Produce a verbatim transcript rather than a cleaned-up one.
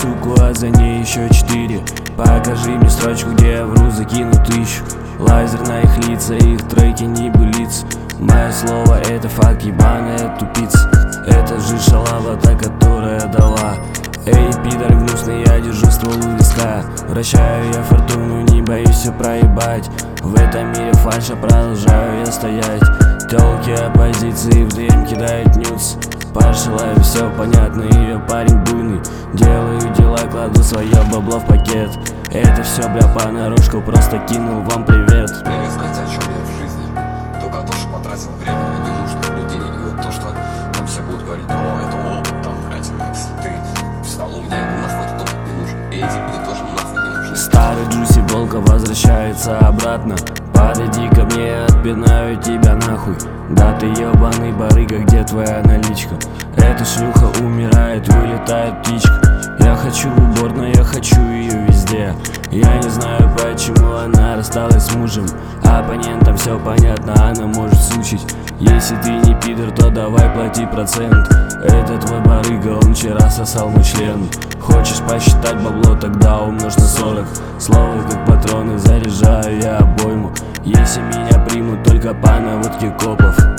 суку, а за ней еще четыре. Покажи мне строчку, где я вру, закину тысячу. Лазер на их лица, их треки не былиц. Мое слово это факт, ебаная тупица. Это же шалава, та, которая дала. Эй, пидор гнусный, я держу ствол у виска. Вращаю я фортуну, не боюсь все проебать. В этом мире фальша, продолжаю я стоять. Телки оппозиции в дым кидают нюц. Пошла, все понятно, ее парень буйный. Делаю дела, кладу свое бабло в пакет. Это все, бля, понарошку, просто кинул вам привет. Привет, знаете, о чем я в жизни? Только то, что потратил время на ненужных людей. И вот то, что там все будут говорить: о, это опыт, там, блядь, если ты встал у меня, ему нахуй этот опыт не нужен. И эти люди тоже нахуй не нужны. Старый Джуси Волка возвращается обратно. Подойди ко мне, отпинаю тебя нахуй. Да ты ебаный барыга, где твоя наличка? Эта шлюха умирает, вылетает птичка. Я хочу в уборную, я хочу ее везде. Я не знаю, почему она рассталась с мужем. Оппонентам все понятно, она может сучить. Если ты не пидор, то давай плати процент. Это твой барыга, он вчера сосал мой член. Хочешь посчитать бабло, тогда умножь на сорок. Слово как патроны, заряжаю я обойму. Если меня примут только по наводке копов.